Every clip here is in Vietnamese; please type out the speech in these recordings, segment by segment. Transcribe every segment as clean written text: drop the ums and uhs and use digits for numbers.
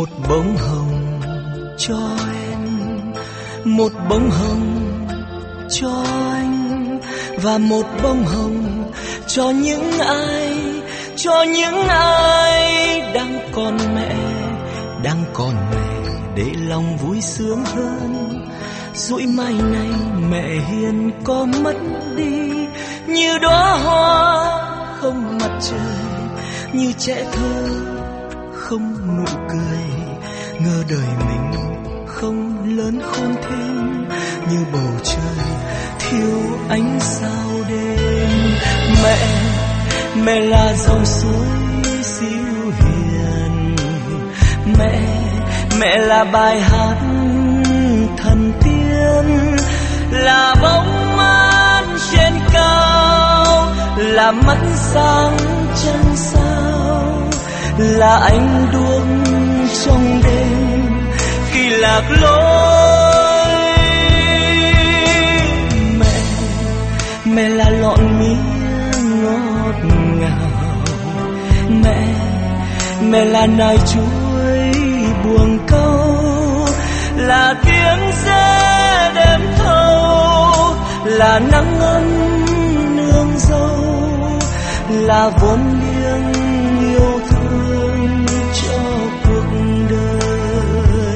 Một bông hồng cho em, một bông hồng cho anh, và một bông hồng cho những ai đang còn mẹ để lòng vui sướng hơn. Dụi mai này mẹ hiền có mất đi, như đóa hoa không mặt trời, như trẻ thơ không nụ cười. Ngờ đời mình không lớn khôn thêm, như bầu trời thiếu ánh sao đêm. Mẹ là dòng suối siêu hiền, mẹ là bài hát thần tiên, là bóng mát trên cao, là mắt sáng trăng sao, là ánh đuông trong đêm khi lạc lối. Mẹ là lọn mía ngọt ngào, mẹ là nai chuối buồng câu, là tiếng xe đêm thâu, là nắng ấm nương dâu, là vốn liếng yêu thương cho cuộc đời.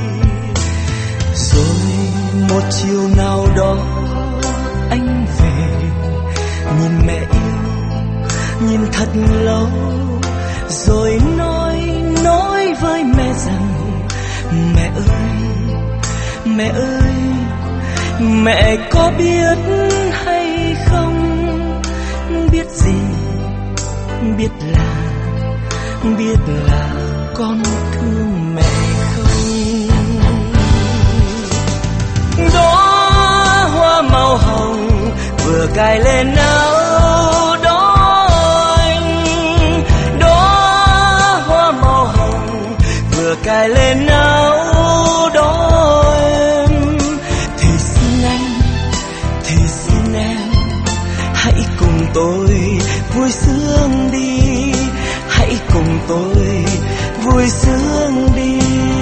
Rồi một chiều nào đó anh về, nhìn mẹ yêu, nhìn thật lâu, rồi nói với mẹ rằng mẹ ơi, mẹ có biết hay không, biết gì, biết là con thương mẹ không. Đóa hoa màu hồng vừa cài lên áo đó anh, đóa hoa màu hồng vừa cài lên áo đó em. Thì xin em hãy cùng tôi vui sướng đi, hãy cùng tôi vui sướng đi.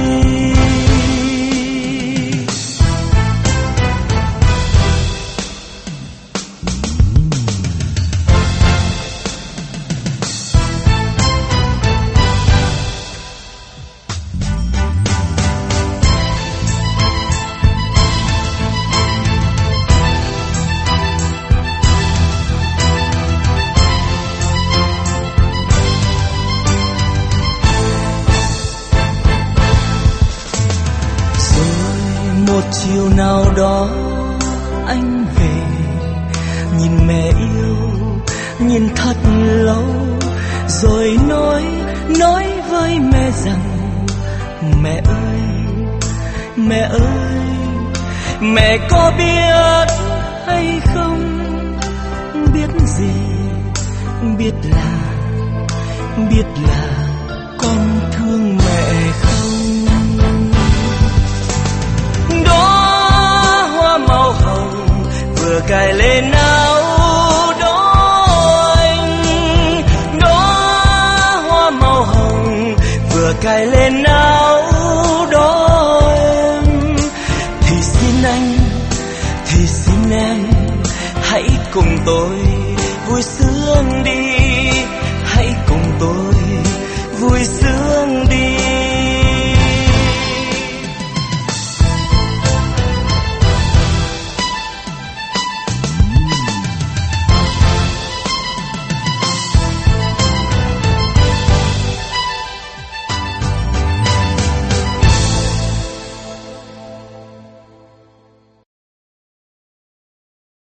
Một chiều nào đó anh về, nhìn mẹ yêu, nhìn thật lâu, rồi nói với mẹ rằng mẹ ơi, mẹ có biết hay không, biết gì, biết là con thương mẹ không. Đóa hoa màu hồng vừa cài lên áo đó anh, đóa hoa màu hồng vừa cài lên áo đó em. Thì xin em hãy cùng tôi vui sướng